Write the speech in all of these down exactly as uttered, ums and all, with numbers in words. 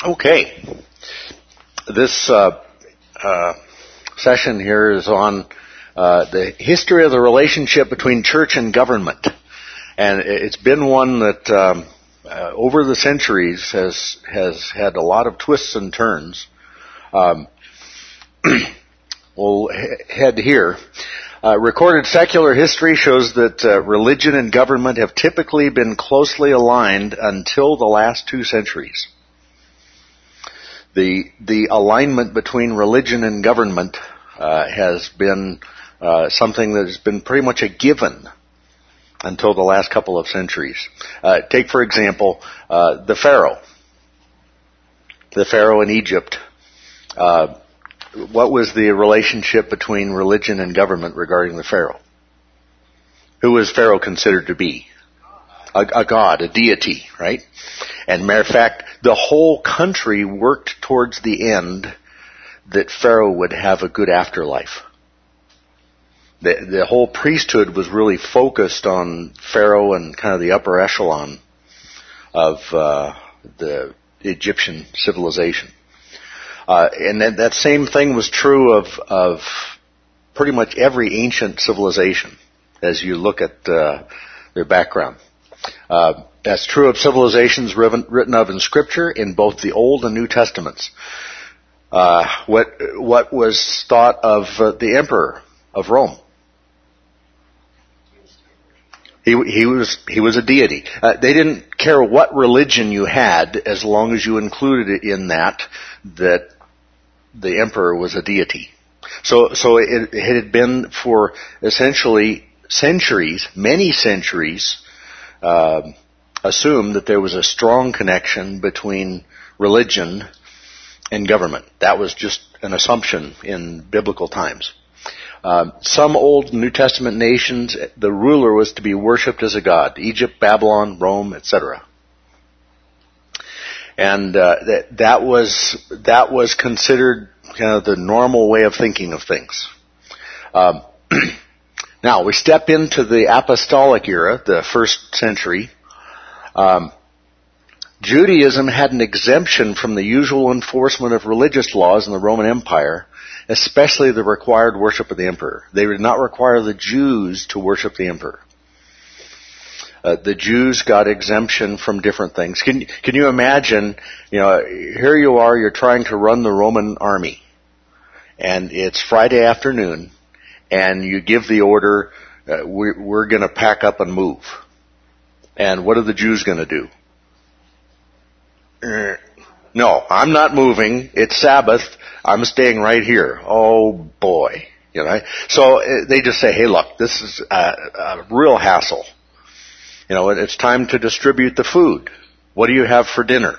Okay. This uh, uh, session here is on uh, the history of the relationship between church and government. And it's been one that um, uh, over the centuries has has had a lot of twists and turns. Um, we'll head here. Uh, recorded secular history shows that uh, religion and government have typically been closely aligned until the last two centuries. The the alignment between religion and government uh, has been uh, something that has been pretty much a given until the last couple of centuries. Uh, take, for example, uh, the Pharaoh. The Pharaoh in Egypt. Uh, what was the relationship between religion and government regarding the Pharaoh? Who was Pharaoh considered to be? A, a god, a deity, right? And matter of fact, the whole country worked towards the end that Pharaoh would have a good afterlife. The, the whole priesthood was really focused on Pharaoh and kind of the upper echelon of uh, the Egyptian civilization. Uh, and that, that same thing was true of, of pretty much every ancient civilization as you look at uh, their background. Uh, that's true of civilizations written, written of in Scripture in both the Old and New Testaments. Uh, what what was thought of uh, the Emperor of Rome? He he was he was a deity. Uh, they didn't care what religion you had as long as you included it in that that the emperor was a deity. So so it, it had been for essentially centuries, many centuries. Uh, assumed that there was a strong connection between religion and government. That was just an assumption in biblical times. Uh, some Old New Testament nations, the ruler was to be worshipped as a god. Egypt, Babylon, Rome, et cetera. And uh, that that was that was considered kind of the normal way of thinking of things. Um, Now, we step into the apostolic era, the first century. Um, Judaism had an exemption from the usual enforcement of religious laws in the Roman Empire, especially the required worship of the emperor. They did not require the Jews to worship the emperor. Uh, the Jews got exemption from different things. Can, can you imagine, you know, here you are, you're trying to run the Roman army, and it's Friday afternoon, and you give the order, uh, we're, we're going to pack up and move. And what are the Jews going to do? Uh, no, I'm not moving. It's Sabbath. I'm staying right here. Oh boy, you know. So uh, they just say, "Hey, look, this is a, a real hassle. You know, it's time to distribute the food. What do you have for dinner?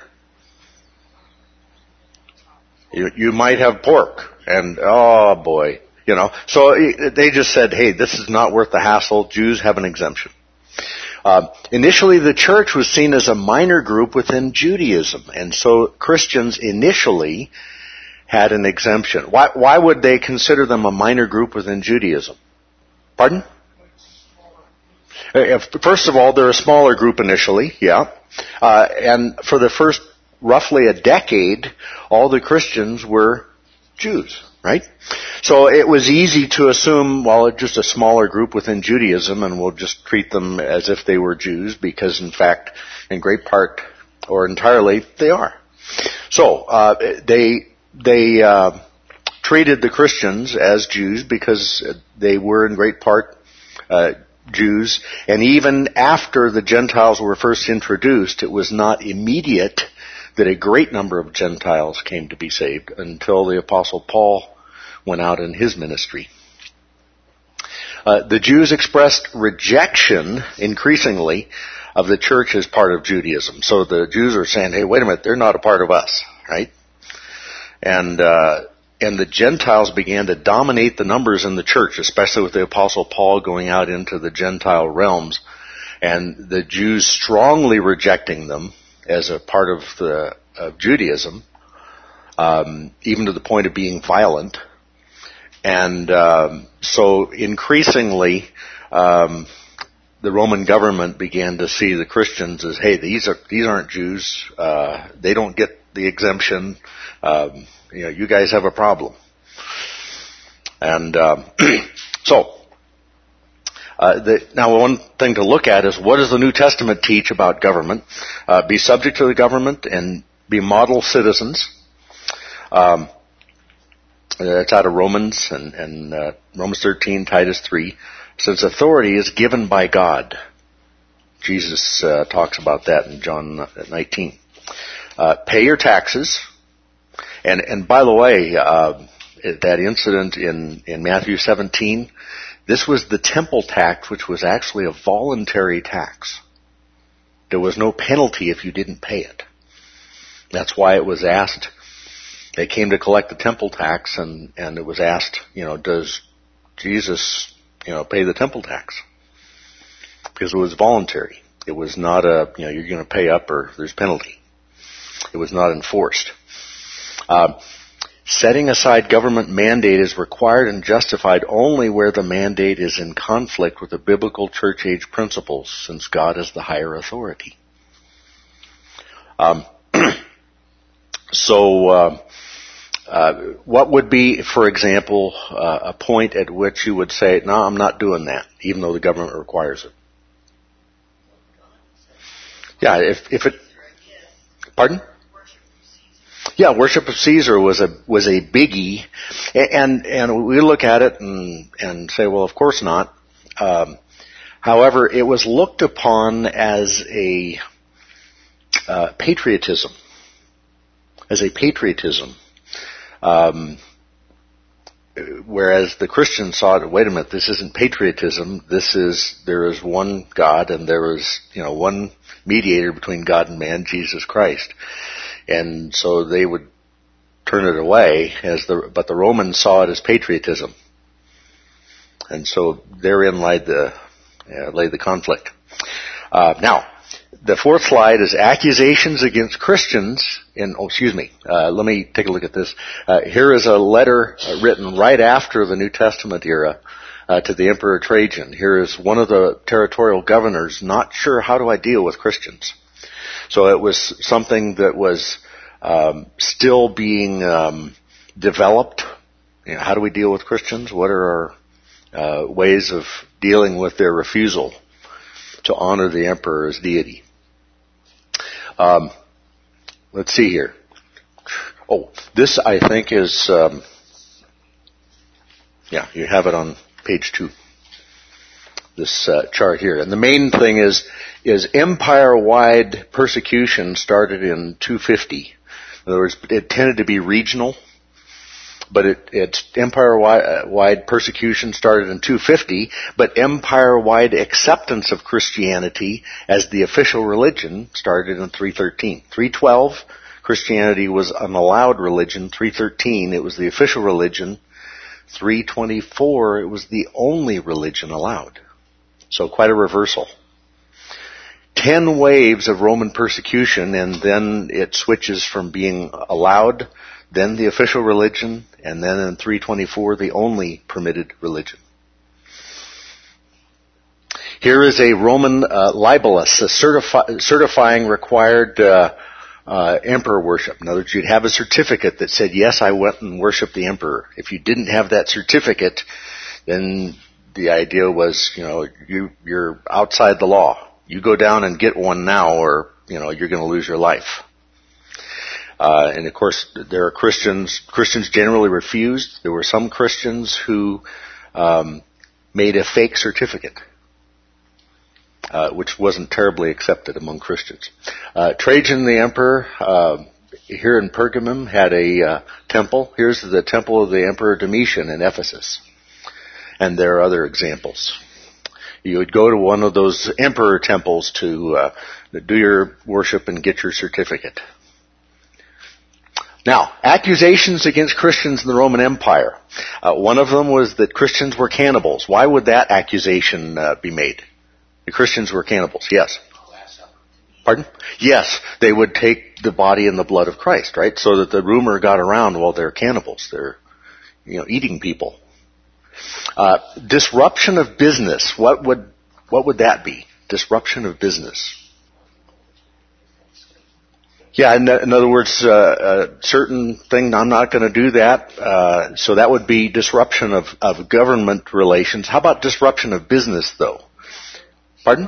You, you might have pork, and oh boy." You know, so they just said, hey, this is not worth the hassle. Jews have an exemption. Uh, initially, the church was seen as a minor group within Judaism, and so Christians initially had an exemption. Why, why would they consider them a minor group within Judaism? Pardon? First of all, they're a smaller group initially, yeah. Uh, and for the first roughly a decade, all the Christians were Jews. Right? So it was easy to assume, well, it's just a smaller group within Judaism, and we'll just treat them as if they were Jews, because in fact, in great part, or entirely, they are. So, uh, they, they, uh, treated the Christians as Jews because they were in great part, uh, Jews, and even after the Gentiles were first introduced, it was not immediate that a great number of Gentiles came to be saved until the Apostle Paul went out in his ministry. Uh, the Jews expressed rejection, increasingly, of the church as part of Judaism. So the Jews are saying, hey, wait a minute, they're not a part of us, right? And uh, and the Gentiles began to dominate the numbers in the church, especially with the Apostle Paul going out into the Gentile realms, and the Jews strongly rejecting them as a part of the of Judaism, um, even to the point of being violent. And um, so increasingly, um, the Roman government began to see the Christians as, hey, these are these aren't Jews. Uh, they don't get the exemption. Um, you know, you guys have a problem. And um, so, uh, the, now one thing to look at is what does the New Testament teach about government? Uh, be subject to the government and be model citizens. Um, it's out of Romans and, and uh, Romans thirteen, Titus three. Since authority is given by God. Jesus uh, talks about that in John nineteen. Uh, pay your taxes. And, and by the way, uh, that incident in, in Matthew seventeen, this was the temple tax, which was actually a voluntary tax. There was no penalty if you didn't pay it. That's why it was asked. They came to collect the temple tax, and, and it was asked, you know, does Jesus, you know, pay the temple tax? Because it was voluntary. It was not a, you know, you're going to pay up or there's penalty. It was not enforced. Uh, setting aside government mandate is required and justified only where the mandate is in conflict with the biblical church age principles, since God is the higher authority. Um, so, uh, uh, what would be, for example, uh, a point at which you would say, no, I'm not doing that, even though the government requires it? Yeah, if, if it, pardon? Yeah, worship of Caesar was a, was a biggie, and, and we look at it and, and say, well, of course not. Um, however, it was looked upon as a, uh, patriotism, as a patriotism. Um, whereas the Christians saw it, wait a minute, this isn't patriotism, this is, there is one God and there is, you know, one mediator between God and man, Jesus Christ. And so they would turn it away as the, but the Romans saw it as patriotism. And so therein lay the, uh, lay the conflict. Uh, now, the fourth slide is accusations against Christians in, oh, excuse me, uh, let me take a look at this. Uh, here is a letter uh, written right after the New Testament era uh, to the Emperor Trajan. Here is one of the territorial governors not sure how do I deal with Christians. So it was something that was um, still being um, developed. You know, how do we deal with Christians? What are our uh, ways of dealing with their refusal to honor the emperor as deity? Um, let's see here. Oh, this I think is, um, yeah, you have it on page two. This uh, chart here, and the main thing is is empire-wide persecution started in two fifty. In other words, it tended to be regional, but it, it's empire-wide persecution started in two fifty. But empire-wide acceptance of Christianity as the official religion started in three thirteen. three twelve, Christianity was an allowed religion. three thirteen, it was the official religion. three twenty-four, it was the only religion allowed. So quite a reversal. Ten waves of Roman persecution, and then it switches from being allowed, then the official religion, and then in three twenty-four, the only permitted religion. Here is a Roman uh, libellus, a certifi- certifying required uh, uh, emperor worship. In other words, you'd have a certificate that said, yes, I went and worshipped the emperor. If you didn't have that certificate, then the idea was, you know, you, you're outside the law. You go down and get one now, or, you know, you're going to lose your life. Uh, and of course, there are Christians, Christians generally refused. There were some Christians who, um, made a fake certificate, uh, which wasn't terribly accepted among Christians. Uh, Trajan the emperor, uh, here in Pergamum had a, uh, temple. Here's the temple of the Emperor Domitian in Ephesus. And there are other examples. You would go to one of those emperor temples to uh, do your worship and get your certificate. Now, accusations against Christians in the Roman Empire. Uh, one of them was that Christians were cannibals. Why would that accusation uh, be made? The Christians were cannibals. Yes. Pardon? Yes, they would take the body and the blood of Christ, right? So that the rumor got around, well, they're cannibals. They're, you know, eating people. Uh, disruption of business. What would, what would that be? Disruption of business. Yeah, in, in other words, uh, a certain thing, I'm not going to do that. Uh, so that would be disruption of, of government relations. How about disruption of business, though? Pardon?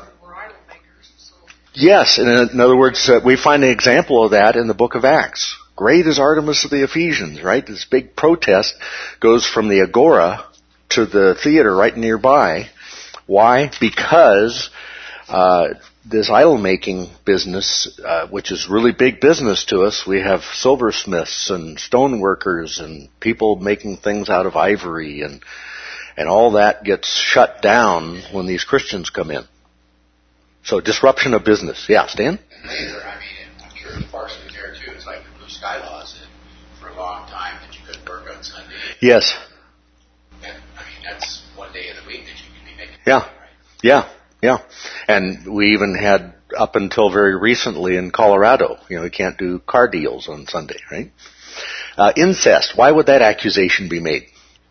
Yes, in, in other words, uh, we find an example of that in the book of Acts. Great is Artemis of the Ephesians, right? This big protest goes from the agora to the theater right nearby. Why? Because uh, this idol-making business, uh, which is really big business to us, we have silversmiths and stoneworkers and people making things out of ivory, and and all that gets shut down when these Christians come in. So disruption of business. Yeah, Stan? Later, I mean, I'm sure the Parks was there too. It's like the blue sky laws for a long time that you couldn't work on Sunday. Yes. And, I mean, that's one day of the week that you can be making Yeah. money, right? Yeah. Yeah. And we even had, up until very recently in Colorado, you know, you can't do car deals on Sunday, right? Uh, incest. Why would that accusation be made?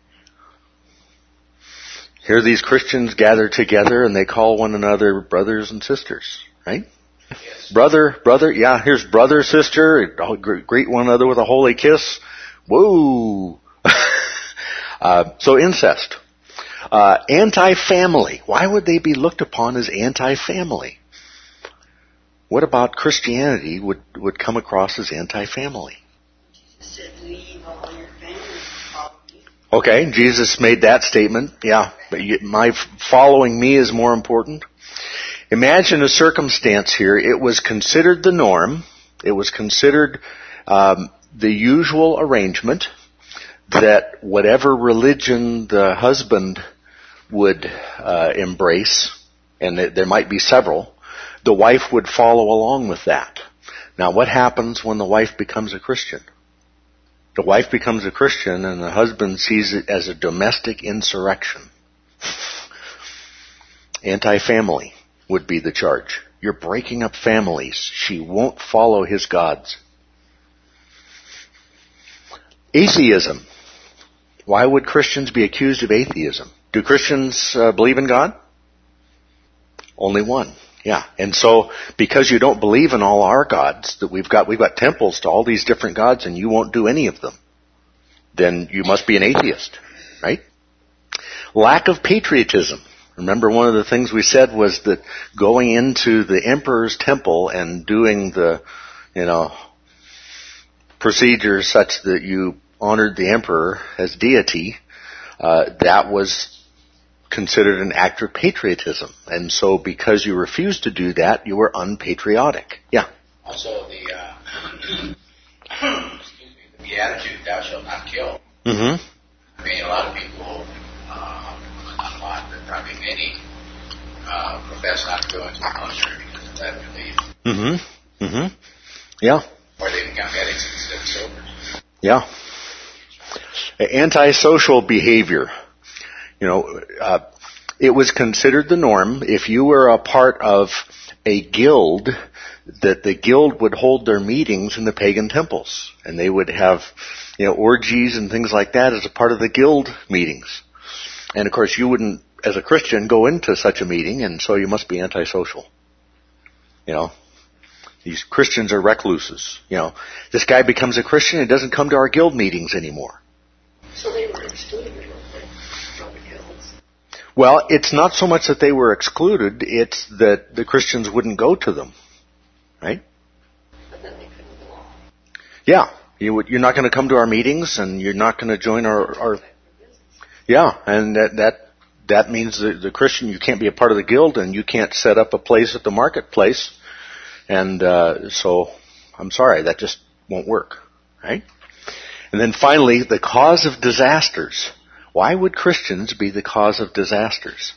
Here these Christians gather together and they call one another brothers and sisters, right? Yes. Brother, brother, yeah, here's brother, sister, greet one another with a holy kiss. Whoa! uh, so incest. Uh, anti-family. Why would they be looked upon as anti-family? What about Christianity would, would come across as anti-family? Jesus said, leave all your family and follow me. Okay, Jesus made that statement. Yeah, but you, my following me is more important. Imagine a circumstance here. It was considered the norm. It was considered um, the usual arrangement that whatever religion the husband would uh, embrace, and th- there might be several, the wife would follow along with that. Now, what happens when the wife becomes a Christian? The wife becomes a Christian and the husband sees it as a domestic insurrection. Anti-family would be the charge. You're breaking up families. She won't follow his gods. Atheism. Why would Christians be accused of atheism? Do Christians uh, believe in God? Only one. Yeah. And so, because you don't believe in all our gods, that we've got, we've got temples to all these different gods and you won't do any of them, then you must be an atheist, right? Lack of patriotism. Remember, one of the things we said was that going into the emperor's temple and doing the, you know, procedures such that you honored the emperor as deity, uh, that was considered an act of patriotism. And so because you refused to do that, you were unpatriotic. Yeah. Also, the, uh, excuse me, the beatitude, thou shalt not kill. Mm-hmm. I mean, a lot of people, uh, not a lot, but probably many, uh, profess not to go into the military because of that belief. Mm-hmm. Mm-hmm. Yeah. Or they become addicts instead of sober. Yeah. Antisocial behavior. You know, uh, it was considered the norm if you were a part of a guild that the guild would hold their meetings in the pagan temples, and they would have, you know, orgies and things like that as a part of the guild meetings. And of course, you wouldn't, as a Christian, go into such a meeting, and so you must be antisocial. You know, these Christians are recluses. You know, this guy becomes a Christian and doesn't come to our guild meetings anymore. So they were excluded from the guilds. Well, it's not so much that they were excluded, it's that the Christians wouldn't go to them. Right? But then they couldn't belong. Yeah. You would, you're not going to come to our meetings and you're not going to join our, our yeah, and that, that, that means that the Christian, you can't be a part of the guild and you can't set up a place at the marketplace. And, uh, so, I'm sorry, that just won't work. Right? And then finally, the cause of disasters. Why would Christians be the cause of disasters?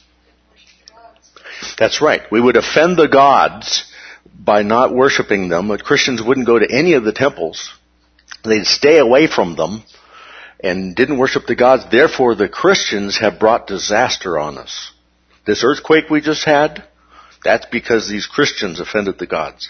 That's right. We would offend the gods by not worshiping them. But Christians wouldn't go to any of the temples. They'd stay away from them and didn't worship the gods. Therefore, the Christians have brought disaster on us. This earthquake we just had, that's because these Christians offended the gods.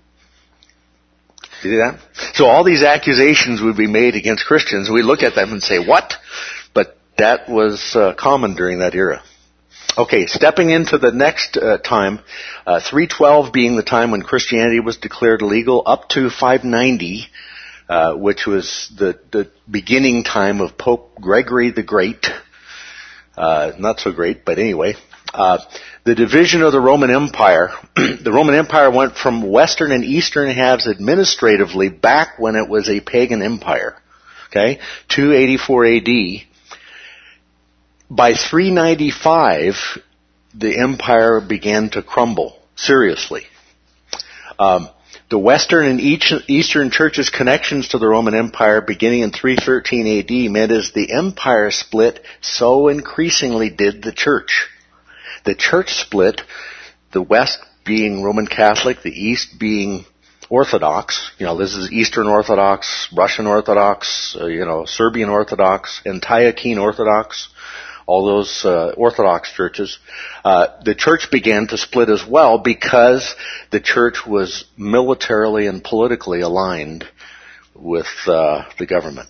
See that? So all these accusations would be made against Christians. We look at them and say, what? But that was uh, common during that era. Okay, stepping into the next uh, time, uh, three twelve being the time when Christianity was declared legal, up to five ninety, uh, which was the, the beginning time of Pope Gregory the Great. Uh, not so great, but anyway. Uh, the division of the Roman Empire. The Roman Empire went from western and eastern halves administratively back when it was a pagan empire. Okay? two eighty-four A D. By three ninety-five, the empire began to crumble, seriously. Um, the Western and Eastern churches' connections to the Roman Empire beginning in three thirteen A D meant as the empire split, so increasingly did the church. The church split, the West being Roman Catholic, the East being Orthodox. You know, this is Eastern Orthodox, Russian Orthodox, uh, you know, Serbian Orthodox, Antiochean Orthodox. All those uh, Orthodox churches, uh, the church began to split as well because the church was militarily and politically aligned with uh, the government.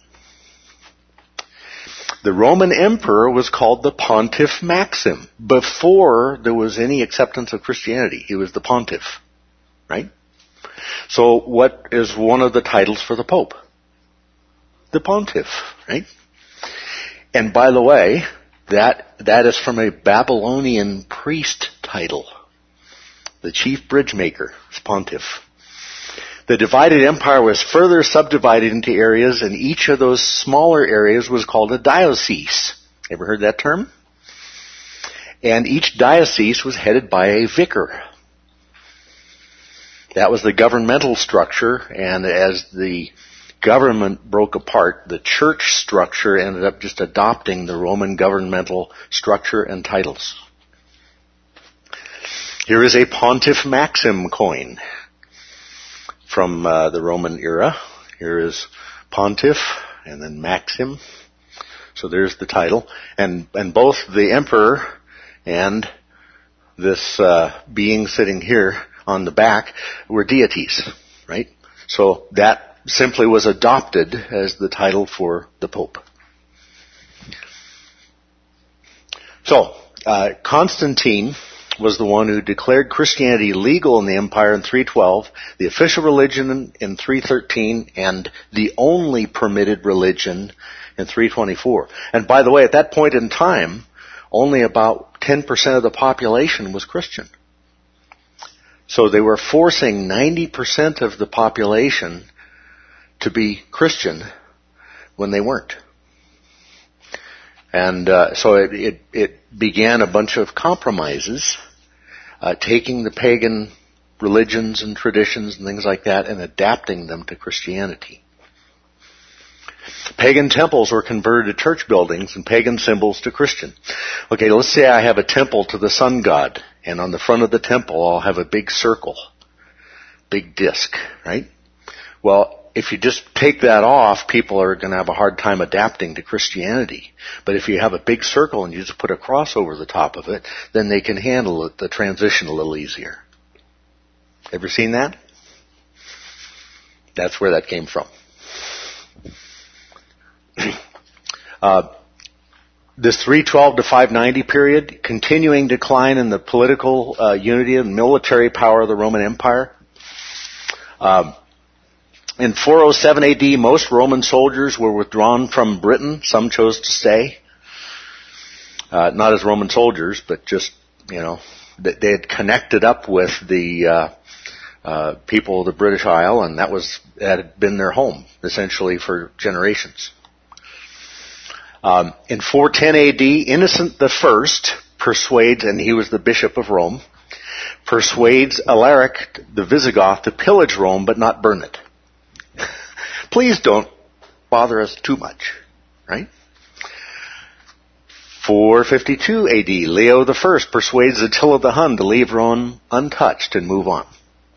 The Roman emperor was called the Pontiff Maxim before there was any acceptance of Christianity. He was the pontiff, right? So what is one of the titles for the Pope? The pontiff, right? And by the way, That, that is from a Babylonian priest title. The chief bridge maker is pontiff. The divided empire was further subdivided into areas, and each of those smaller areas was called a diocese. Ever heard that term? And each diocese was headed by a vicar. That was the governmental structure, and as the government broke apart, the church structure ended up just adopting the Roman governmental structure and titles. Here is a Pontiff Maxim coin from uh, the Roman era. Here is Pontiff and then Maxim. So there's the title. And and both the emperor and this uh, being sitting here on the back were deities, right? So that simply was adopted as the title for the Pope. So, uh, Constantine was the one who declared Christianity legal in the empire in three twelve, the official religion in three thirteen, and the only permitted religion in three twenty-four. And by the way, at that point in time, only about ten percent of the population was Christian. So they were forcing ninety percent of the population to be Christian when they weren't. And uh, so it, it, it began a bunch of compromises, uh, taking the pagan religions and traditions and things like that and adapting them to Christianity. Pagan temples were converted to church buildings and pagan symbols to Christian. Okay, let's say I have a temple to the sun god, and on the front of the temple I'll have a big circle, big disc, right? Well, if you just take that off, people are going to have a hard time adapting to Christianity. But if you have a big circle and you just put a cross over the top of it, then they can handle it, the transition a little easier. Ever seen that? That's where that came from. uh, this three twelve to five ninety period, continuing decline in the political uh, unity and military power of the Roman Empire. Um, In four oh seven A D, most Roman soldiers were withdrawn from Britain. Some chose to stay. Uh, not as Roman soldiers, but just, you know, they had connected up with the uh, uh, people of the British Isle, and that was that had been their home, essentially, for generations. Um, in four ten A D, Innocent the First persuades, and he was the Bishop of Rome, persuades Alaric the Visigoth to pillage Rome but not burn it. Please don't bother us too much, right? four fifty-two A D, Leo the First persuades Attila the Hun to leave Rome untouched and move on.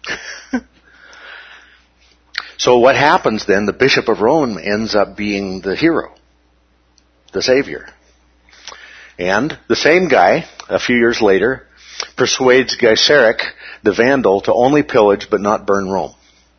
So what happens then? The Bishop of Rome ends up being the hero, the savior. And the same guy, a few years later, persuades Gaiseric the Vandal to only pillage but not burn Rome.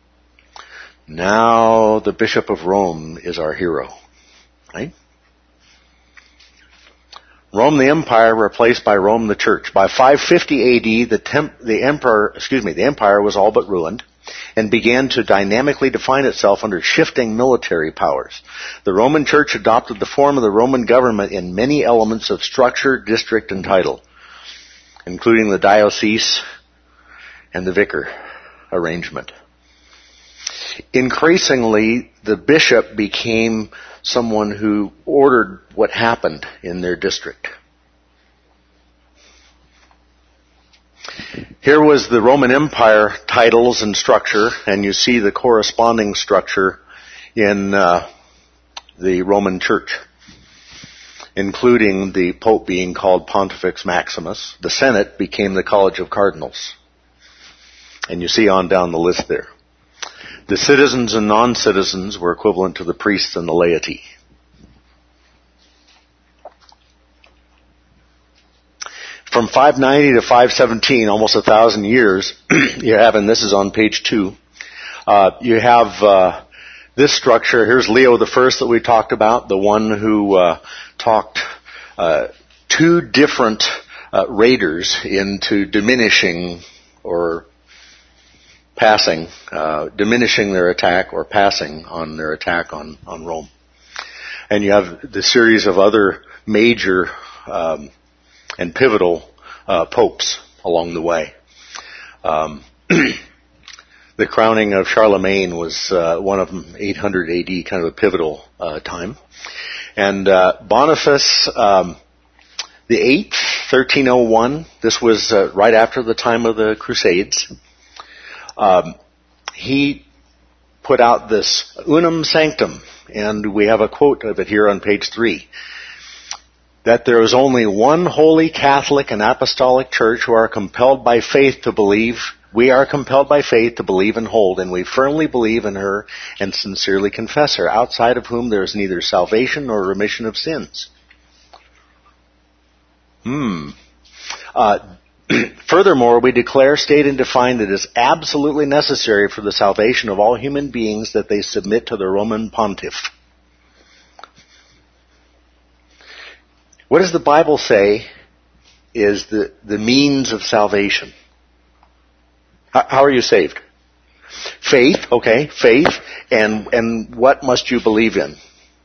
Now the Bishop of Rome is our hero, right? Rome the Empire replaced by Rome the Church. By five fifty A D, the, temp, the emperor, excuse me, the empire was all but ruined and began to dynamically define itself under shifting military powers. The Roman Church adopted the form of the Roman government in many elements of structure, district, and title, including the diocese and the vicar arrangement. Increasingly, the bishop became someone who ordered what happened in their district. Here was the Roman Empire titles and structure, and you see the corresponding structure in uh, the Roman Church, including the Pope being called Pontifex Maximus. The Senate became the College of Cardinals. And you see on down the list there. The citizens and non-citizens were equivalent to the priests and the laity. From five ninety to five seventeen, almost a thousand years, you have, and this is on page two, uh, you have uh, this structure. Here's Leo the First that we talked about, the one who uh, talked uh, two different uh, raiders into diminishing or passing, uh, diminishing their attack or passing on their attack on, on Rome. And you have the series of other major um, and pivotal uh, popes along the way. Um, the crowning of Charlemagne was uh, one of them, eight hundred A D, kind of a pivotal uh, time. And uh, Boniface um, the Eighth, thirteen oh one, this was uh, right after the time of the Crusades. Um, he put out this Unum Sanctum, and we have a quote of it here on page three, that there is only one holy Catholic and Apostolic Church who are compelled by faith to believe, we are compelled by faith to believe and hold, and we firmly believe in her and sincerely confess her, outside of whom there is neither salvation nor remission of sins. Hmm. Uh, Furthermore, we declare, state, and define that it is absolutely necessary for the salvation of all human beings that they submit to the Roman Pontiff. What does the Bible say is the, the means of salvation? How, how are you saved? Faith, okay, faith, and, and what must you believe in?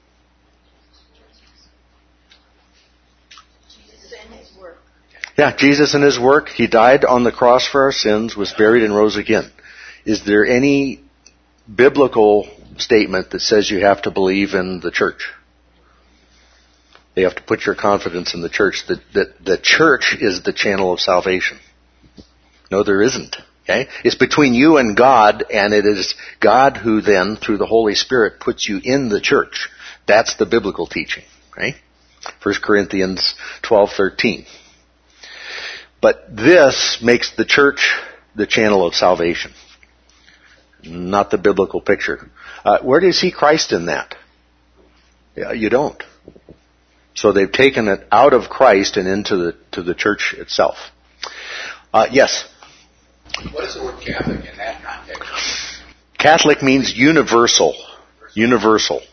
Yeah, Jesus and His work. He died on the cross for our sins, was buried, and rose again. Is there any biblical statement that says you have to believe in the church? You have to put your confidence in the church. That the, the church is the channel of salvation. No, there isn't. Okay? It's between you and God, and it is God who then, through the Holy Spirit, puts you in the church. That's the biblical teaching. Right? First Corinthians twelve thirteen. But this makes the church the channel of salvation, not the biblical picture. Uh, where do you see Christ in that? Yeah, you don't. So they've taken it out of Christ and into the to the church itself. Uh, yes? What is the word Catholic in that context? Catholic means universal. Universal.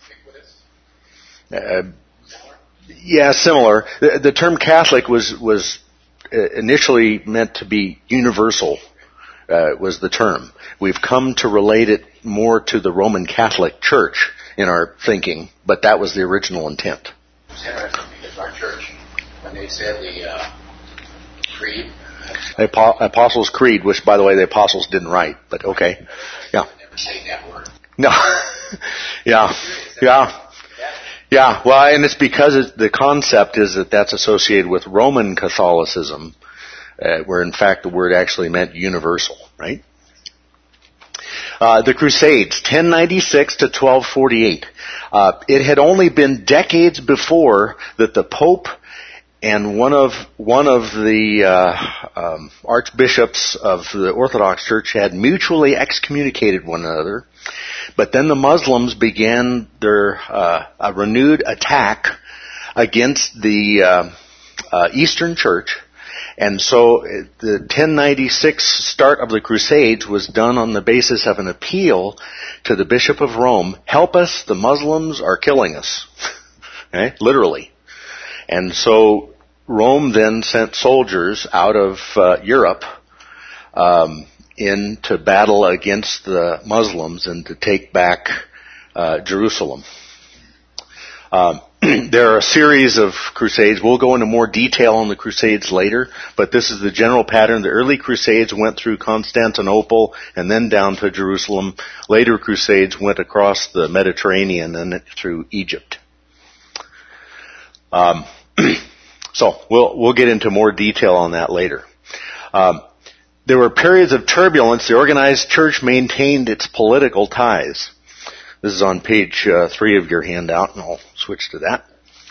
Uh, yeah, similar. The, the term Catholic was was initially meant to be universal, uh, was the term. We've come to relate it more to the Roman Catholic Church in our thinking, but that was the original intent. It's interesting because our church, when they said the uh, creed, the Apostles' Creed, which, by the way, the apostles didn't write, but okay. Yeah. Never say that word. No. yeah. Yeah. Yeah, well, and it's because it's, the concept is that that's associated with Roman Catholicism, uh, where in fact the word actually meant universal, right? Uh, the Crusades, ten ninety-six to twelve forty-eight. Uh, it had only been decades before that the Pope and one of one of the uh, um, archbishops of the Orthodox Church had mutually excommunicated one another. But then the Muslims began their uh, a renewed attack against the uh, uh, Eastern Church, and so the ten ninety-six start of the Crusades was done on the basis of an appeal to the Bishop of Rome: "Help us! The Muslims are killing us." Okay, literally. And so Rome then sent soldiers out of uh, Europe um, in to battle against the Muslims and to take back uh, Jerusalem. Um, there are a series of crusades. We'll go into more detail on the crusades later, but this is the general pattern. The early crusades went through Constantinople and then down to Jerusalem. Later crusades went across the Mediterranean and through Egypt. Um, so we'll we'll get into more detail on that later. Um, there were periods of turbulence. The organized church maintained its political ties. This is on page uh, three of your handout, and I'll switch to that.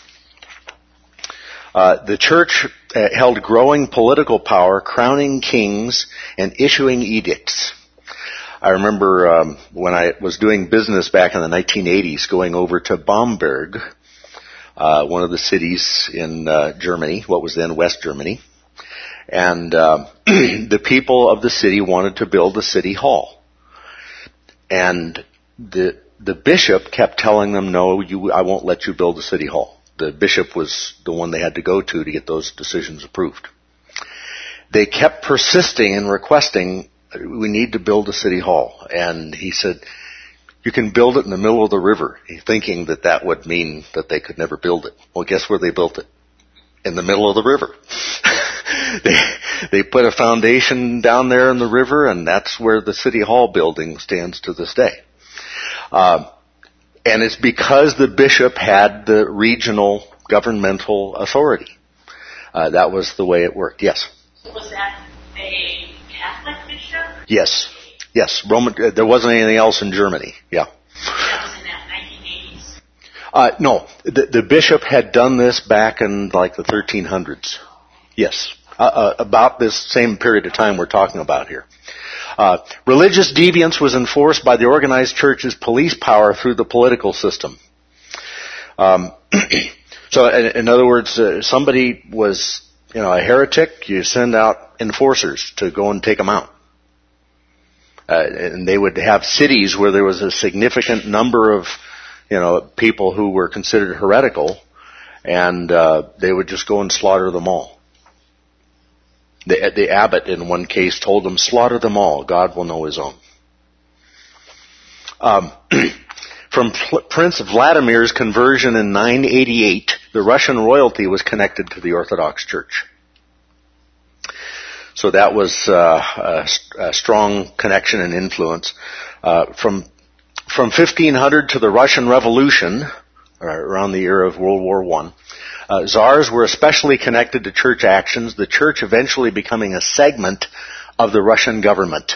Uh, the church uh, held growing political power, crowning kings and issuing edicts. I remember um, when I was doing business back in the nineteen eighties, going over to Bamberg, uh, one of the cities in uh, Germany, what was then West Germany, and uh, the people of the city wanted to build a city hall, and the The bishop kept telling them, no, you, I won't let you build a city hall. The bishop was the one they had to go to to get those decisions approved. They kept persisting and requesting, we need to build a city hall. And he said, you can build it in the middle of the river, thinking that that would mean that they could never build it. Well, guess where they built it? In the middle of the river. they, they put a foundation down there in the river, and that's where the city hall building stands to this day. Uh, and it's because the bishop had the regional governmental authority. Uh, that was the way it worked. Yes? Was that a Catholic bishop? Yes. Yes. Roman, uh, there wasn't anything else in Germany. Yeah. That was in the nineteen eighties? Uh, no. The, the bishop had done this back in like the thirteen hundreds. Yes. Uh, uh, about this same period of time we're talking about here. Uh, religious deviance was enforced by the organized church's police power through the political system. Um, so, in, in other words, uh, somebody was, you know, a heretic, you send out enforcers to go and take them out. Uh, and they would have cities where there was a significant number of, you know, people who were considered heretical, and uh, they would just go and slaughter them all. The, the abbot, in one case, told them, slaughter them all. God will know his own. Um, from Pl- Prince Vladimir's conversion in nine eighty-eight, the Russian royalty was connected to the Orthodox Church. So that was uh, a, a strong connection and influence. Uh, from from fifteen hundred to the Russian Revolution, around the year of World War One, Uh, czars were especially connected to church actions, the church eventually becoming a segment of the Russian government.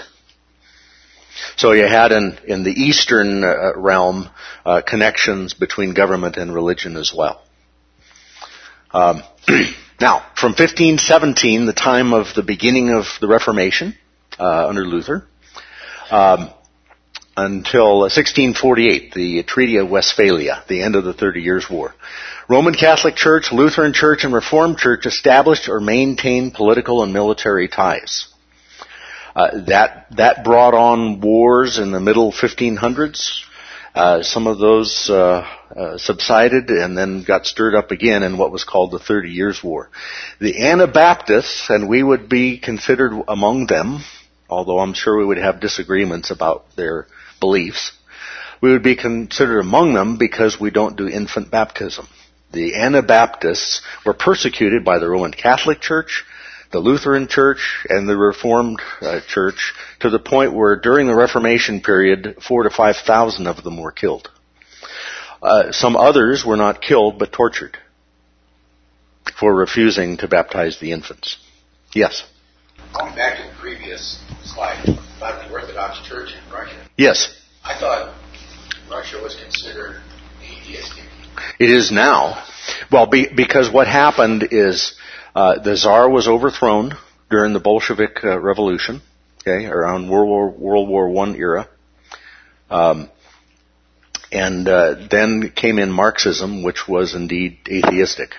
So you had in, in the eastern uh, realm uh, connections between government and religion as well. Um, now, from fifteen seventeen, the time of the beginning of the Reformation uh, under Luther, um, until sixteen forty-eight, the Treaty of Westphalia, the end of the Thirty Years' War. Roman Catholic Church, Lutheran Church, and Reformed Church established or maintained political and military ties. Uh, that that brought on wars in the middle fifteen hundreds. Uh, some of those uh, uh, subsided and then got stirred up again in what was called the Thirty Years' War. The Anabaptists, and we would be considered among them, although I'm sure we would have disagreements about their beliefs, we would be considered among them because we don't do infant baptism. The Anabaptists were persecuted by the Roman Catholic Church, the Lutheran Church, and the Reformed uh, Church, to the point where during the Reformation period, four to five thousand of them were killed. Uh, some others were not killed, but tortured for refusing to baptize the infants. Yes? Going back to the previous slide about the Orthodox Church in Russia. Yes. I thought Russia was considered atheistic. It is now. Well, be, because what happened is uh, the Tsar was overthrown during the Bolshevik uh, Revolution, okay, around World War World War One era, um, and uh, then came in Marxism, which was indeed atheistic.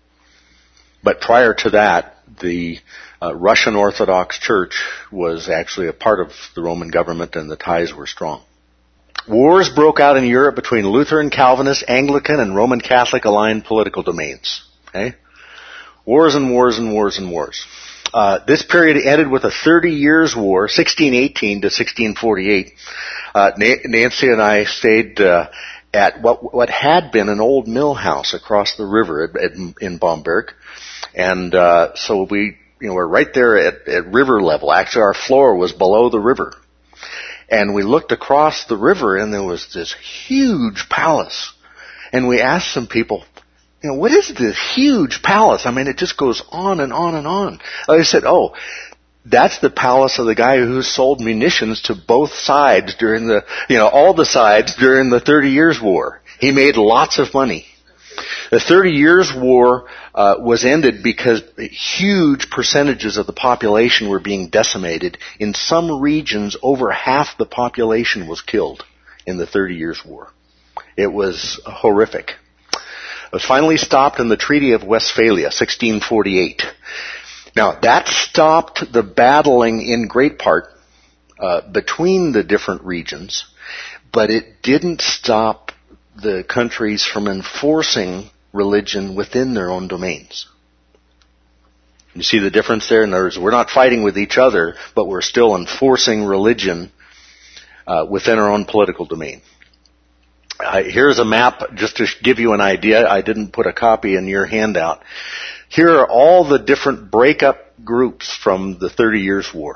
But prior to that, the uh, Russian Orthodox Church was actually a part of the Roman government, and the ties were strong. Wars broke out in Europe between Lutheran, Calvinist, Anglican, and Roman Catholic aligned political domains. Okay? Wars and wars and wars and wars. Uh, this period ended with a thirty years war, sixteen eighteen to sixteen forty-eight. Uh, Nancy and I stayed uh, at what what had been an old mill house across the river at, at, in Bamberg, and uh, so we, you know, we're right there at, at river level. Actually, our floor was below the river, and we looked across the river, and there was this huge palace, and we asked some people, you know, what is this huge palace? I mean, it just goes on and on and on. They said, oh, that's the palace of the guy who sold munitions to both sides during the, you know, all the sides during the Thirty Years' War. He made lots of money. The Thirty Years' War uh, was ended because huge percentages of the population were being decimated. In some regions, over half the population was killed in the Thirty Years' War. It was horrific. It was finally stopped in the Treaty of Westphalia, sixteen forty-eight. Now, that stopped the battling in great part uh, between the different regions, but it didn't stop the countries from enforcing religion within their own domains. You see the difference there? In other words, we're not fighting with each other, but we're still enforcing religion uh, within our own political domain. Uh, here's a map just to give you an idea. I didn't put a copy in your handout. Here are all the different breakup groups from the Thirty Years' War.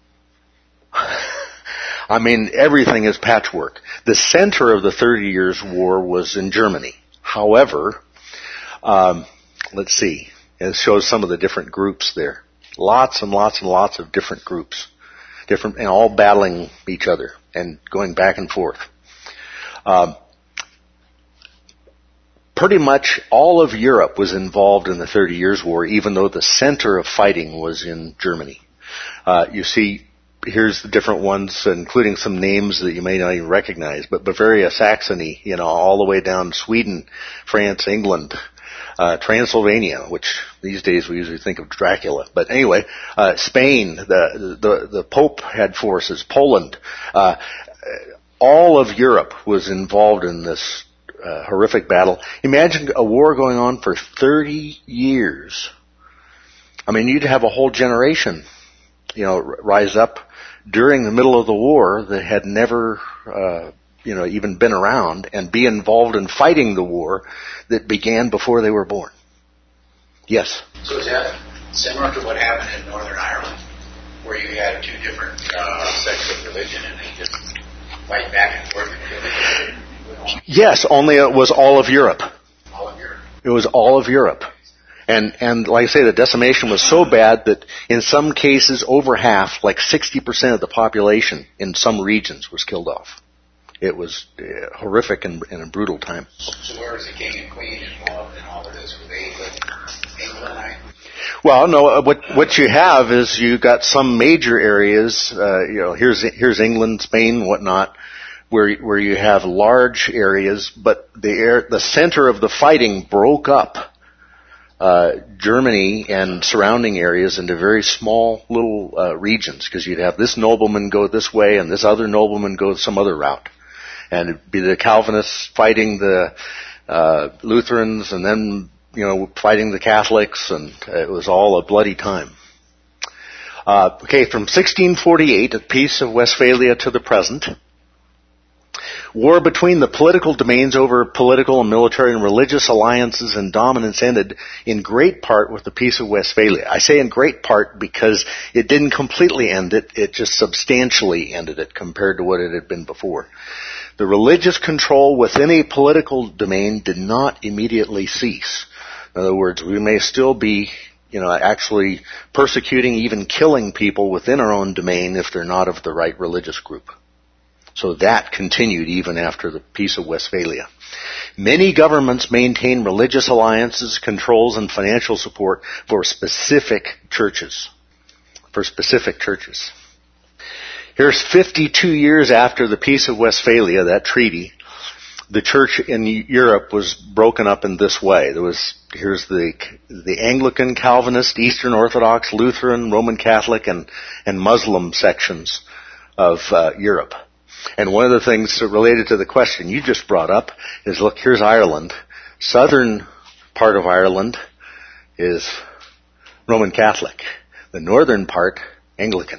I mean, everything is patchwork. The center of the Thirty Years' War was in Germany. However, um, let's see. It shows some of the different groups there. Lots and lots and lots of different groups, different, and all battling each other and going back and forth. Um, Pretty much all of Europe was involved in the Thirty Years' War, even though the center of fighting was in Germany. Uh, you see, here's the different ones, including some names that you may not even recognize, but Bavaria, Saxony, you know, all the way down Sweden, France, England, uh, Transylvania, which these days we usually think of Dracula. But anyway, uh, Spain, the, the, the Pope had forces, Poland, uh, all of Europe was involved in this Uh, horrific battle. Imagine a war going on for thirty years. I mean, you'd have a whole generation, you know, r- rise up during the middle of the war that had never, uh, you know, even been around and be involved in fighting the war that began before they were born. Yes? So is that similar to what happened in Northern Ireland, where you had two different uh, sects of religion and they just fight back and forth until they... Yes, only it was all of Europe. All of Europe. It was all of Europe. And, and like I say, the decimation was so bad that in some cases over half, like sixty percent of the population in some regions was killed off. It was uh, horrific and, and a brutal time. So where was the king and queen involved in all of this? Were they England? England? Well, no, what, what you have is you got some major areas, uh, you know, here's, here's England, Spain, whatnot, where where you have large areas, but the air, the center of the fighting broke up uh, Germany and surrounding areas into very small little uh, regions, because you'd have this nobleman go this way and this other nobleman go some other route, and it'd be the Calvinists fighting the uh, Lutherans, and then you know fighting the Catholics, and it was all a bloody time. Uh, okay, from sixteen forty-eight, the Peace of Westphalia to the present. War between the political domains over political and military and religious alliances and dominance ended in great part with the Peace of Westphalia. I say in great part because it didn't completely end it, it just substantially ended it compared to what it had been before. The religious control within a political domain did not immediately cease. In other words, we may still be, you know, actually persecuting, even killing people within our own domain if they're not of the right religious group. So that continued even after the Peace of Westphalia. Many governments maintain religious alliances, controls, and financial support for specific churches. For specific churches. Here's fifty-two years after the Peace of Westphalia, that treaty. The church in Europe was broken up in this way. There was, here's the, the Anglican, Calvinist, Eastern Orthodox, Lutheran, Roman Catholic, and, and Muslim sections of uh, Europe. And one of the things related to the question you just brought up is, look, here's Ireland. Southern part of Ireland is Roman Catholic. The northern part, Anglican.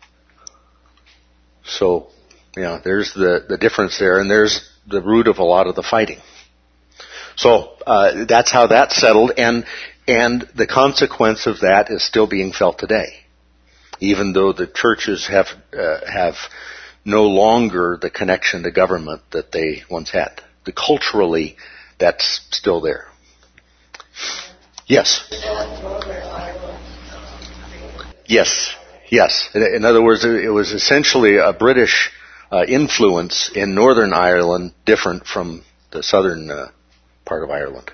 So, you know, there's the, the difference there, and there's the root of a lot of the fighting. So, uh, that's how that settled, and, and the consequence of that is still being felt today. Even though the churches have, uh, have no longer the connection to government that they once had. The culturally, that's still there. Yes. Yes, yes. In other words, it was essentially a British uh, influence in Northern Ireland, different from the southern uh, part of Ireland.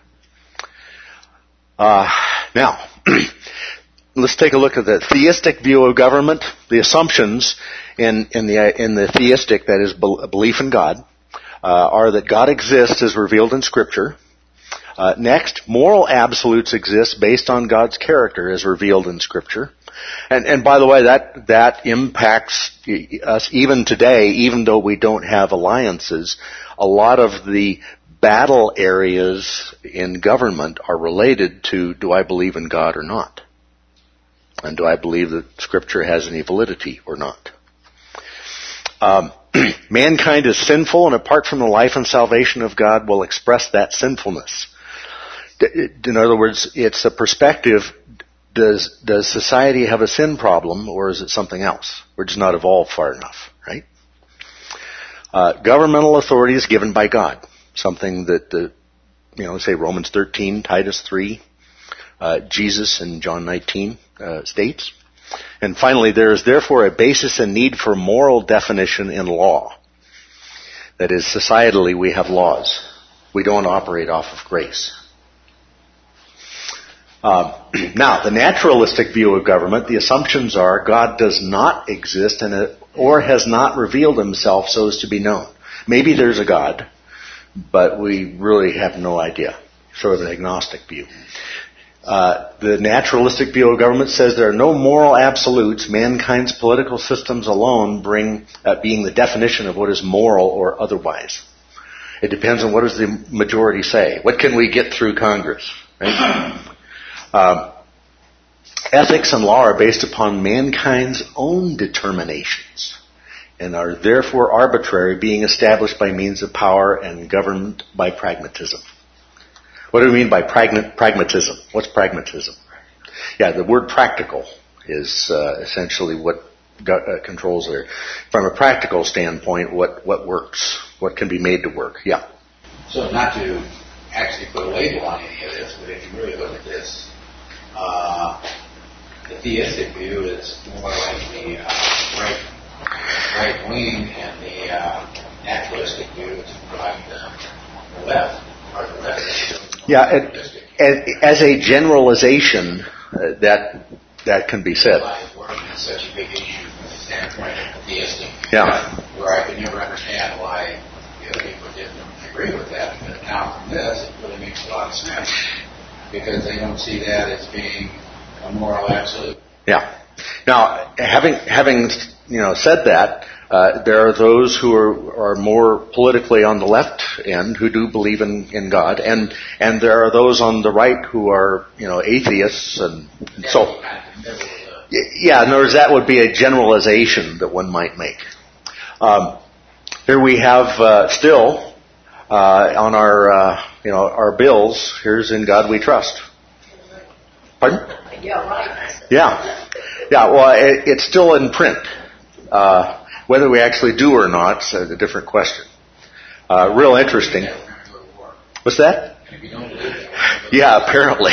Uh, now, let's take a look at the theistic view of government. The assumptions in, in the in the theistic, that is, belief in God, uh, are that God exists as revealed in Scripture. Uh, next, moral absolutes exist based on God's character as revealed in Scripture. And, and by the way, that, that impacts us even today, even though we don't have alliances. A lot of the battle areas in government are related to, do I believe in God or not? And do I believe that Scripture has any validity or not? Um, mankind is sinful, and apart from the life and salvation of God will express that sinfulness. In other words, it's a perspective. Does, does society have a sin problem, or is it something else? We're just not evolved far enough, right? Uh, governmental authority is given by God. Something that the, you know, say Romans thirteen, Titus three, uh, Jesus in John nineteen, uh, states. And finally, there is therefore a basis and need for moral definition in law. That is, societally we have laws. We don't operate off of grace. Uh, now, the naturalistic view of government, the assumptions are God does not exist and it, or has not revealed himself so as to be known. Maybe there's a God, but we really have no idea. Sort of an agnostic view. Uh, the naturalistic view of government says there are no moral absolutes. Mankind's political systems alone bring uh, being the definition of what is moral or otherwise. It depends on what does the majority say. What can we get through Congress? Right? Uh, ethics and law are based upon mankind's own determinations and are therefore arbitrary, being established by means of power and governed by pragmatism. What do we mean by pragma- pragmatism? What's pragmatism? Yeah, the word practical is uh, essentially what go- uh, controls there. From a practical standpoint, what, what works, what can be made to work. Yeah. So not to actually put a label on any of this, but if you really look at this, uh, the theistic view is more like the uh, right, right wing, and the uh, naturalistic view is like the left, or the left. Yeah, it, it, as a generalization, uh, that that can be said. It's such a big issue from the standpoint of the theistic. Yeah. Where I could never understand why the other people didn't agree with that, but now from this, it really makes a lot of sense, because they don't see that as being a moral absolute. Yeah. Now, having having you know said that, uh, there are those who are, are more politically on the left end who do believe in, in God, and and there are those on the right who are you know atheists, and, and so yeah. In other words, that would be a generalization that one might make. Um, here we have uh, still uh, on our uh, you know our bills. Here's "In God We Trust." Pardon? Yeah, right. Yeah, yeah. Well, it, it's still in print. Uh, whether we actually do or not is a different question. Uh, real interesting. What's that? Yeah, apparently.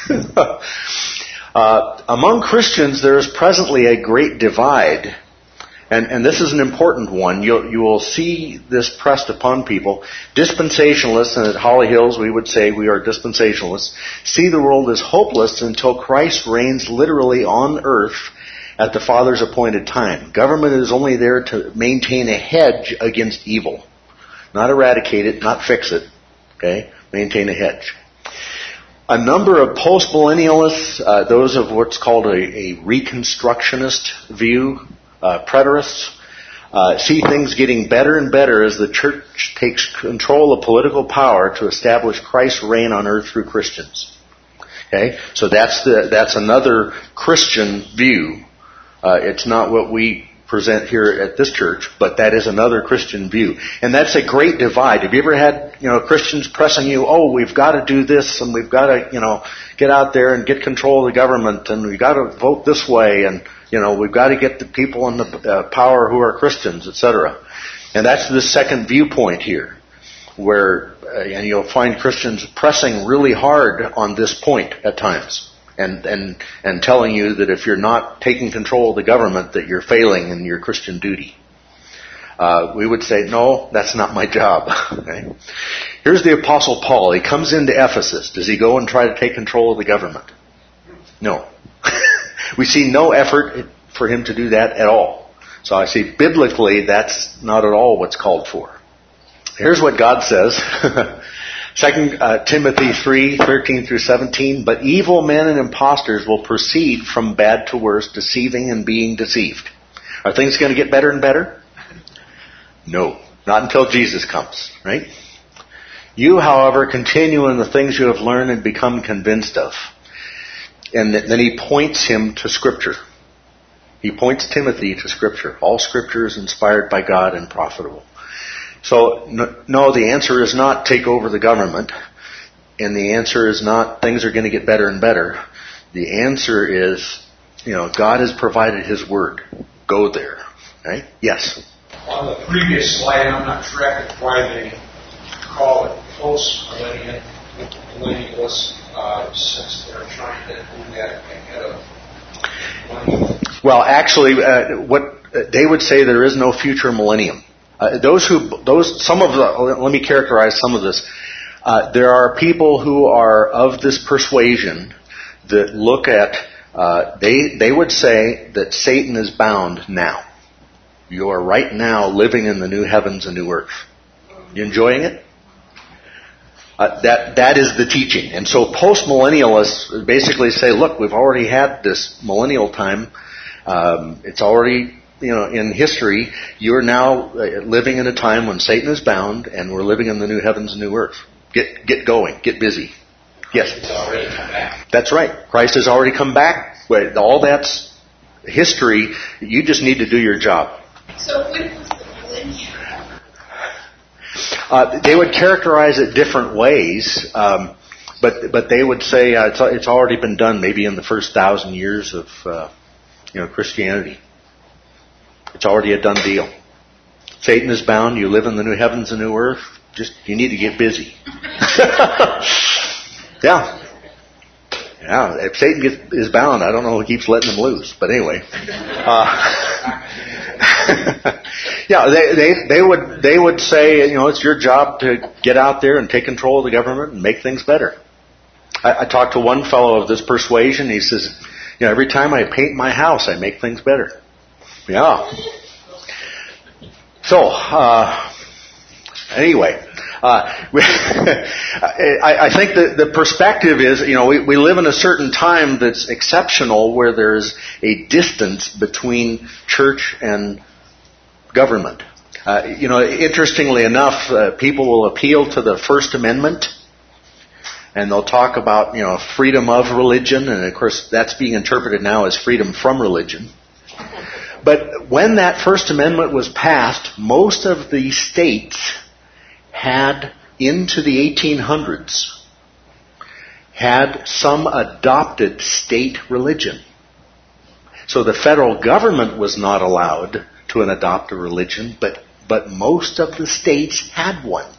uh, among Christians, there is presently a great divide. And, and this is an important one. You'll, you will see this pressed upon people. Dispensationalists, and at Holly Hills we would say we are dispensationalists, see the world as hopeless until Christ reigns literally on earth at the Father's appointed time. Government is only there to maintain a hedge against evil. Not eradicate it, not fix it. Okay? Maintain a hedge. A number of post-millennialists, uh, those of what's called a, a reconstructionist view, Uh, preterists, uh, see things getting better and better as the church takes control of political power to establish Christ's reign on earth through Christians. Okay, so that's the that's another Christian view. Uh, it's not what we present here at this church, but that is another Christian view, and that's a great divide. Have you ever had you know Christians pressing you? Oh, we've got to do this, and we've got to you know get out there and get control of the government, and we've got to vote this way, and you know we've got to get the people in the uh, power who are Christians, et cetera. And that's the second viewpoint here, where uh, and you'll find Christians pressing really hard on this point at times. And, and, and telling you that if you're not taking control of the government, that you're failing in your Christian duty. Uh, we would say, no, that's not my job. Okay? Here's the Apostle Paul. He comes into Ephesus. Does he go and try to take control of the government? No. We see no effort for him to do that at all. So I see biblically that's not at all what's called for. Here's what God says. Second uh, Timothy three, thirteen through seventeen, but evil men and impostors will proceed from bad to worse, deceiving and being deceived. Are things going to get better and better? No, not until Jesus comes, right? You, however, continue in the things you have learned and become convinced of. And then he points him to Scripture. He points Timothy to Scripture. All Scripture is inspired by God and profitable. So, no, the answer is not take over the government, and the answer is not things are going to get better and better. The answer is, you know, God has provided His Word. Go there. Right? Yes? On the previous slide, I'm not tracking why they call it post-millennial, millennialist, uh, since they're trying to do that ahead of millennium. Well, actually, uh, what they would say there is no future millennium. Uh, those who, those, some of the, let me characterize some of this. Uh, there are people who are of this persuasion that look at, uh, they, they would say that Satan is bound now. You are right now living in the new heavens and new earth. You enjoying it? Uh, that, that is the teaching. And so post-millennialists basically say, look, we've already had this millennial time. Um, it's already, you know, in history, you're now living in a time when Satan is bound, and we're living in the new heavens and new earth. Get get going. Get busy. Yes? It's already come back. That's right. Christ has already come back. All that's history. You just need to do your job. So when was the millennium? Uh, they would characterize it different ways, um, but but they would say uh, it's it's already been done. Maybe in the first thousand years of uh, you know Christianity. It's already a done deal. Satan is bound. You live in the new heavens and new earth. Just, you need to get busy. yeah. Yeah. If Satan gets, is bound, I don't know who keeps letting him loose. But anyway. Uh, yeah, they, they, they would, they would say, you know, it's your job to get out there and take control of the government and make things better. I, I talked to one fellow of this persuasion. He says, you know, every time I paint my house, I make things better. Yeah. So, uh, anyway, uh, I, I think that the perspective is, you know, we, we live in a certain time that's exceptional where there's a distance between church and government. Uh, you know, interestingly enough, uh, people will appeal to the First Amendment, and they'll talk about, you know, freedom of religion, and of course that's being interpreted now as freedom from religion. But when that First Amendment was passed, most of the states had, into the eighteen hundreds, had some adopted state religion. So the federal government was not allowed to adopt a religion, but, but most of the states had one.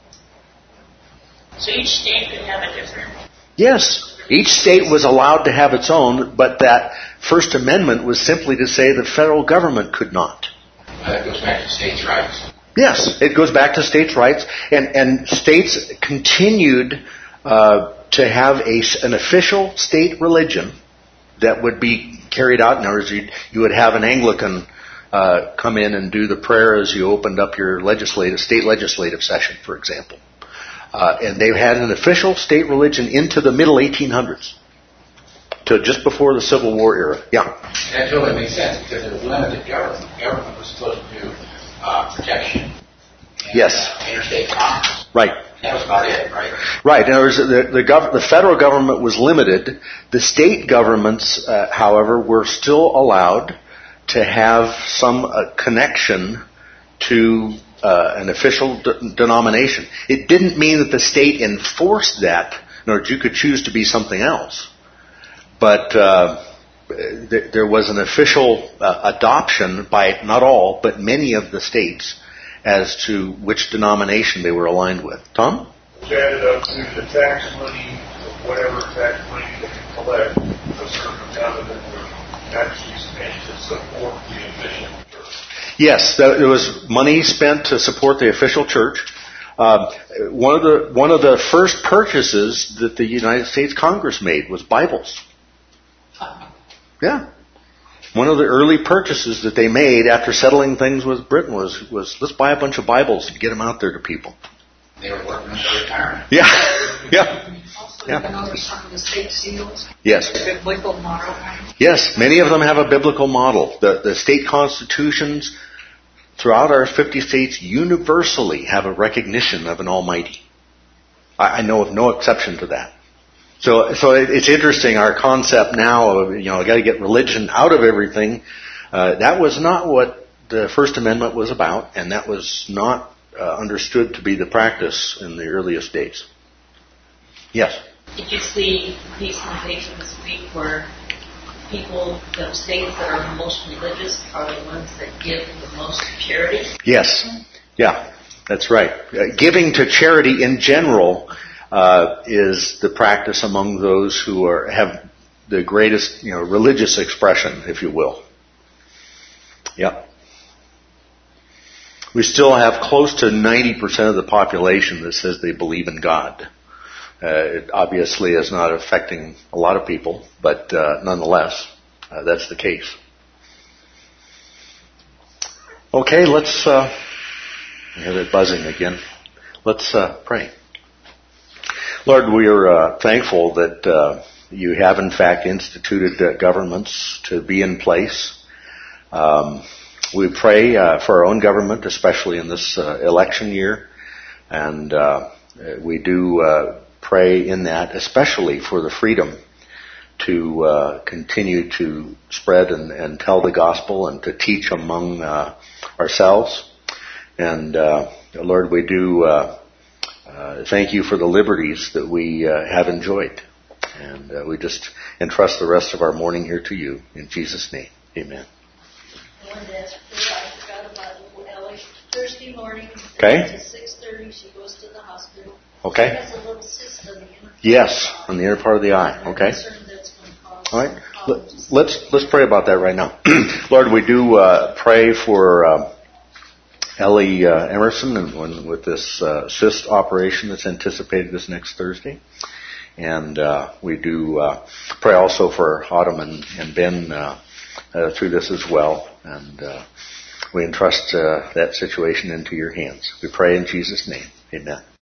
So each state could have a different... Yes. Each state was allowed to have its own, but that First Amendment was simply to say the federal government could not. Uh, that goes back to states' rights. Yes, it goes back to states' rights, and, and states continued uh, to have a, an official state religion that would be carried out. In other words, you, you would have an Anglican uh, come in and do the prayer as you opened up your legislative state legislative session, for example. Uh, and they had an official state religion into the middle eighteen hundreds, to just before the Civil War era. Yeah. That totally makes sense because it was limited government. Government was supposed to do uh, protection. And, yes. Uh, interstate commerce. Right. That was about it, right? Right. In other words, the, the, gov- the federal government was limited. The state governments, uh, however, were still allowed to have some uh, connection to uh, an official de- denomination. It didn't mean that the state enforced that. In other words, you could choose to be something else. But uh, th- there was an official uh, adoption by not all, but many of the states as to which denomination they were aligned with. Tom? It's added up to the tax money, whatever tax money they can collect, a certain amount of it was actually spent to support the official church. Yes, there was money spent to support the official church. Uh, one of the one of the first purchases that the United States Congress made was Bibles. Yeah. One of the early purchases that they made after settling things with Britain was, was let's buy a bunch of Bibles and get them out there to people. They were working until retirement. Yeah. Yeah. Also, Yeah. you know, some of the state seals, Yes. the biblical model. Yes. Many of them have a biblical model. The, the state constitutions throughout our fifty states universally have a recognition of an Almighty. I, I know of no exception to that. So, so it, it's interesting, our concept now of, you know, got to get religion out of everything. Uh, that was not what the First Amendment was about, and that was not uh, understood to be the practice in the earliest days. Yes? Did you see a piece in the paper this week where people, the states that are the most religious are the ones that give the most to charity? Yes. Yeah, that's right. Uh, giving to charity in general Uh, is the practice among those who are have the greatest, you know, religious expression, if you will. Yep. We still have close to ninety percent of the population that says they believe in God. Uh, it obviously is not affecting a lot of people, but uh, nonetheless, uh, that's the case. Okay, let's. Uh, I have it buzzing again. Let's uh, pray. Lord, we are uh, thankful that uh, you have in fact instituted uh, governments to be in place. Um, we pray uh, for our own government, especially in this uh, election year, and uh, we do uh, pray in that, especially for the freedom to uh, continue to spread and, and tell the gospel and to teach among uh, ourselves. And uh, Lord, we do uh, uh, thank you for the liberties that we uh, have enjoyed. And uh, we just entrust the rest of our morning here to you. In Jesus' name, amen. I wanted to ask her, I forgot about little Ellie. Thursday morning, Okay. at six thirty, she goes to the hospital. Okay. She has a little cyst on the inner Yes, on the inner part of the eye. Okay. I'm concerned that's going to cause All right. some Let, problems. let's let's pray about that right now. Lord, we do uh, pray for uh, Ellie uh, Emerson and when, with this uh, cyst operation that's anticipated this next Thursday. And uh, we do uh, pray also for Autumn and, and Ben uh, uh, through this as well. And uh, we entrust uh, that situation into your hands. We pray in Jesus' name. Amen.